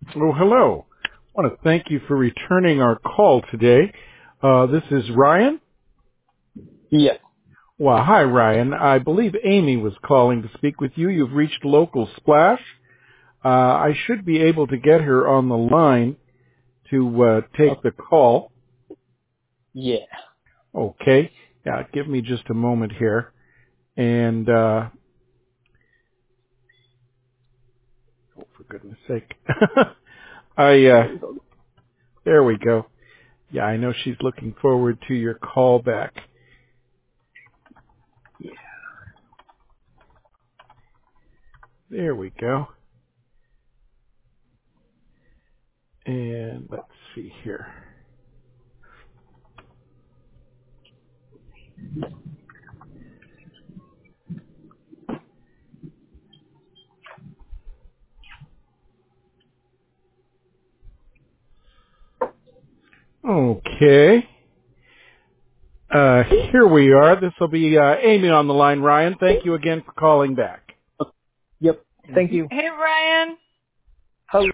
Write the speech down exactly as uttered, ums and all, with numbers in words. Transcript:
Oh, hello. I want to thank you for returning our call today. Uh, this is Ryan. Yes. Well, hi, Ryan. I believe Amy was calling to speak with you. You've reached Local Splash. Uh, I should be able to get her on the line to uh, take Okay. the call. Yeah. Okay. Yeah, give me just a moment here. And, uh, oh, for goodness sake. I, uh, there we go. Yeah, I know she's looking forward to your call back. There we go. And let's see here. Okay. Uh, here we are. This will be uh, Amy on the line, Ryan. Thank you again for calling back. Yep. Thank hmm you. Hey, Ryan.